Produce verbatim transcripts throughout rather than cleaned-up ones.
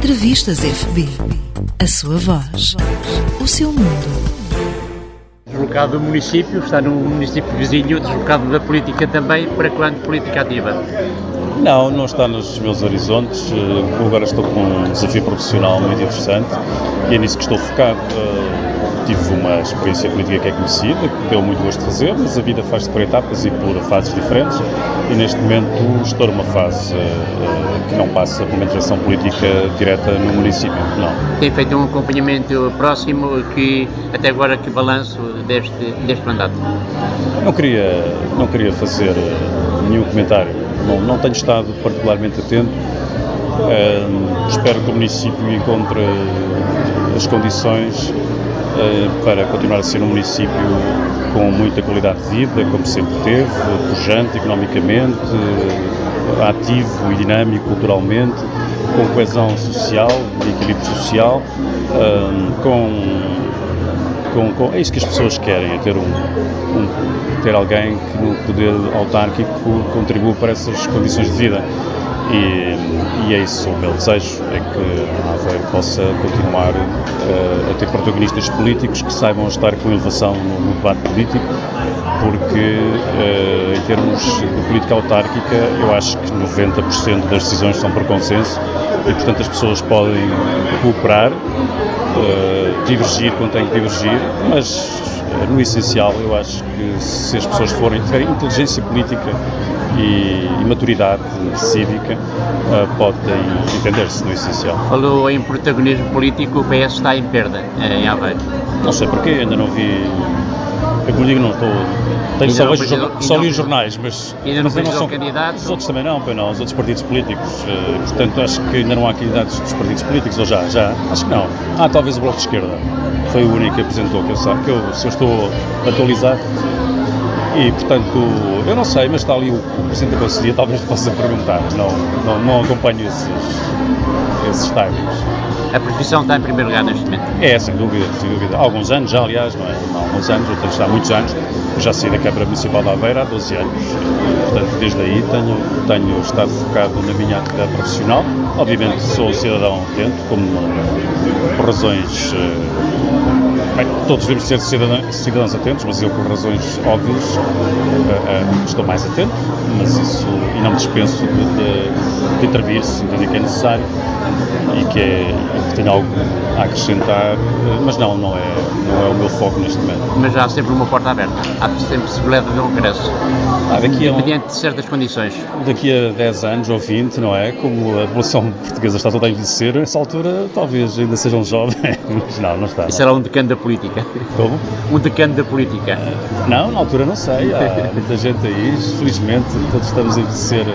Entrevistas F B. A sua voz. O seu mundo. Deslocado do município, está no município vizinho, deslocado da política também, para quando política ativa? Não, não está nos meus horizontes. Eu agora estou com um desafio profissional muito interessante e é nisso que estou focado. Tive uma experiência política que é conhecida, que deu muito gosto de fazer, mas a vida faz-se por etapas e por fases diferentes e neste momento estou numa fase uh, que não passa por uma interação política direta no município, não. Tem feito um acompanhamento próximo, que até agora que balanço deste, deste mandato? Não queria, não queria fazer nenhum comentário, não, não tenho estado particularmente atento. Uh, espero que o município encontre as condições uh, para continuar a ser um município com muita qualidade de vida, como sempre teve, pujante economicamente, uh, ativo e dinâmico culturalmente, com coesão social, de equilíbrio social, uh, com, com, com... É isso que as pessoas querem, é ter, um, um, ter alguém que no poder autárquico contribua para essas condições de vida. E, e é isso, o meu desejo é que a Aveiro possa continuar uh, a ter protagonistas políticos que saibam estar com elevação no, no debate político, porque uh, em termos de política autárquica eu acho que noventa por cento das decisões são por consenso e portanto as pessoas podem cooperar, uh, divergir quando têm que divergir, mas no essencial eu acho que se as pessoas forem tiverem inteligência política e, e maturidade cívica, uh, podem entender-se no essencial. Falou em protagonismo político, o P S está em perda em Aveiro. Não sei porquê, ainda não vi. Eu como digo, não estou. Tenho só, vejo, pedido, só li os jornais, mas, ainda não, mas não são candidatos. Os outros também não, pois não, os outros partidos políticos. Uh, portanto, acho que ainda não há candidatos dos partidos políticos, ou já? Já? Acho que não. Ah, talvez o Bloco de Esquerda. Foi o único que apresentou, que eu sei, que eu, se eu estou atualizado. E, portanto, eu não sei, mas está ali o, o Presidente da Conselhia, talvez possa perguntar. Não, não, não acompanho esses, esses estágios. A profissão está em primeiro lugar neste momento? É, sem dúvida, sem dúvida. Há alguns anos já, aliás, não é? Há alguns anos, eu tenho estado há muitos anos, eu já saí da Câmara Municipal de Aveiro há doze anos. E, portanto, desde aí tenho, tenho estado focado na minha atividade profissional. Obviamente sou cidadão atento, como por razões... Bem, todos devemos ser cidadãos, cidadãos atentos, mas eu, por razões óbvias, uh, uh, estou mais atento, mas isso, e não me dispenso de, de, de intervir se entender que é necessário e que, é, que tenho algo a acrescentar, uh, mas não, não é, não é o meu foco neste momento. Mas há sempre uma porta aberta, há sempre possibilidade de um regresso, ah, daqui a um, mediante certas condições. Daqui a dez anos ou vinte, não é? Como a população portuguesa está toda a envelhecer, nessa altura talvez ainda sejam jovens, mas não, não está. Isso era um decano da política. Como? Um decano da política. Uh, não, na altura não sei, há muita gente aí, felizmente todos estamos a envelhecer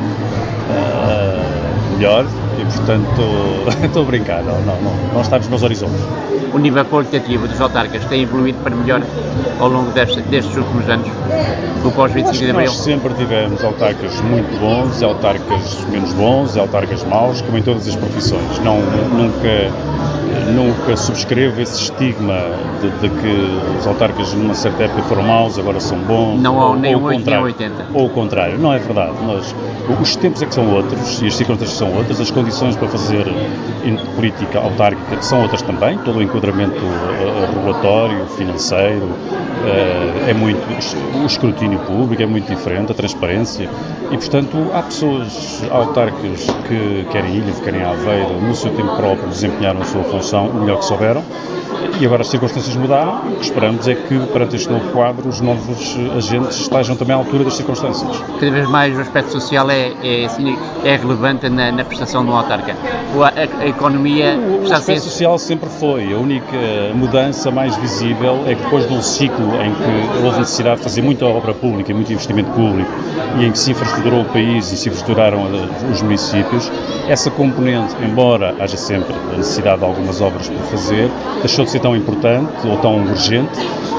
uh, melhor e portanto estou a brincar, não, não, não, não está nos meus horizontes. O nível qualitativo dos autarcas tem evoluído para melhor ao longo destes, destes últimos anos, do pós vinte e cinco de abril? Nós sempre tivemos autarcas muito bons, autarcas menos bons, autarcas maus, como em todas as profissões. Não, nunca, nunca subscrevo esse estigma de, de que os autarcas numa certa época foram maus, agora são bons. Não há nem ou, oito nem oitenta. Ou o contrário, não é verdade. Nós, os tempos é que são outros e as circunstâncias são outras, as condições para fazer política autárquica são outras também, todo o enquadramento uh, regulatório, financeiro, uh, é muito, o escrutínio público é muito diferente, a transparência e, portanto, há pessoas autarcas que querem Ilha, que querem Aveiro, no seu tempo próprio desempenharam a sua função o melhor que souberam e agora as circunstâncias mudaram. O que esperamos é que, perante este novo quadro, os novos agentes estejam também à altura das circunstâncias. Cada vez mais o aspecto social é, é, assim, é relevante na, na prestação de um autarca. A, a, a economia o, está o aspecto ser... social sempre foi. A única mudança mais visível é que depois de um ciclo em que houve necessidade de fazer muita obra pública, muito investimento público e em que se infraestruturou o país e se infraestruturaram os municípios, essa componente, embora haja sempre a necessidade de algumas obras por fazer, deixou de ser tão importante ou tão urgente,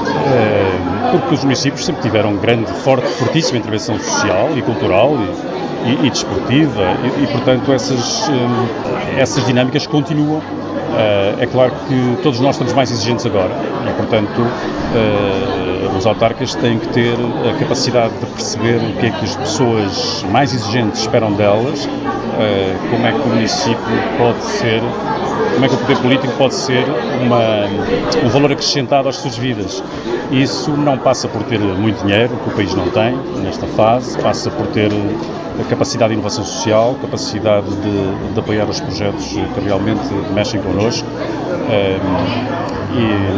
porque os municípios sempre tiveram grande, forte, fortíssima intervenção social e cultural e, e, e desportiva e, e, portanto, essas, essas dinâmicas continuam. É claro que todos nós estamos mais exigentes agora e, portanto, os autarcas têm que ter a capacidade de perceber o que é que as pessoas mais exigentes esperam delas uh, como é que o município pode ser, como é que o poder político pode ser uma, um valor acrescentado às suas vidas. Isso não passa por ter muito dinheiro, que o país não tem nesta fase, passa por ter a capacidade de inovação social, capacidade de, de apoiar os projetos que realmente mexem connosco um,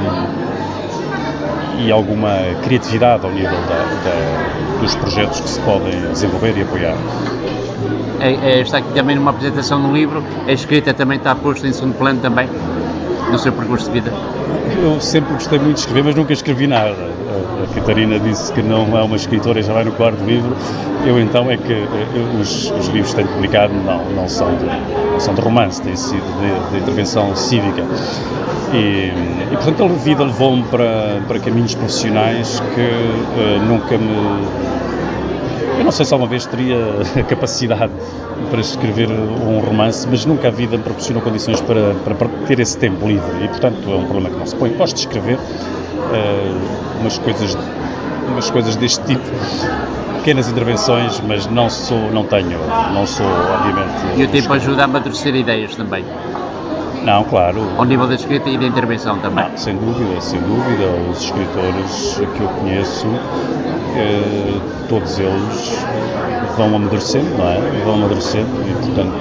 e, e alguma criatividade ao nível da, da, dos projetos que se podem desenvolver e apoiar. É, é, está aqui também numa apresentação de um livro, a escrita também está posta em segundo plano também, no seu percurso de vida? Eu sempre gostei muito de escrever, mas nunca escrevi nada. A Catarina disse que não é uma escritora e já vai no quarto livro. Eu então é que eu, os, os livros que tenho publicado não, não, são de, não são de romance, têm sido de, de intervenção cívica. E, e portanto a vida levou-me para, para caminhos profissionais que uh, nunca me... Eu não sei se alguma vez teria a capacidade para escrever um romance, mas nunca a vida me proporcionou condições para, para, para ter esse tempo livre e, portanto, é um problema que não se põe. Gosto de escrever uh, umas, coisas, umas coisas deste tipo, pequenas intervenções, mas não sou, não tenho, não sou, obviamente... E o tempo ajuda a amadurecer ideias também? Não, claro. Ao nível da escrita e da intervenção também? Não, sem dúvida, sem dúvida. Os escritores que eu conheço, eh, todos eles vão amadurecendo, não é? Vão amadurecendo e, portanto,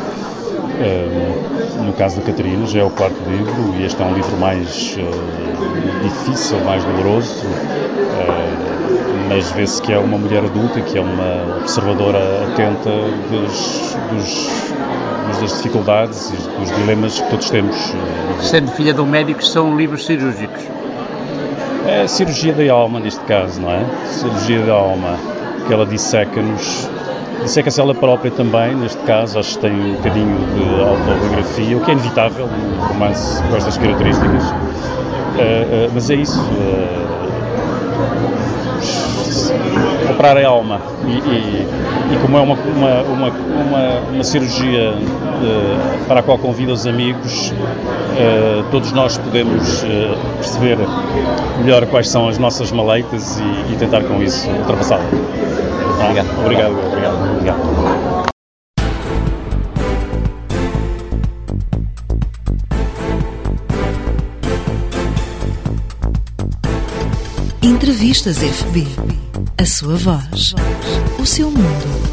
eh, no caso da Catarina, já é o quarto livro e este é um livro mais eh, difícil, mais doloroso, eh, mas vê-se que é uma mulher adulta, que é uma observadora atenta dos, dos das dificuldades e dos dilemas que todos temos. Sendo filha de um médico, são livros cirúrgicos? É a cirurgia da alma, neste caso, não é? Cirurgia da alma, que ela disseca-nos, disseca-se ela própria também, neste caso, acho que tem um bocadinho de autobiografia, o que é inevitável num romance com estas características, uh, uh, mas é isso, uh, operar a alma e, e, e como é uma, uma, uma, uma, uma cirurgia uh, para a qual convido os amigos, uh, todos nós podemos uh, perceber melhor quais são as nossas maleitas e, e tentar com isso ultrapassá-las. Obrigado. Obrigado. Obrigado. Obrigado. Entrevistas F B. A sua voz. O seu mundo.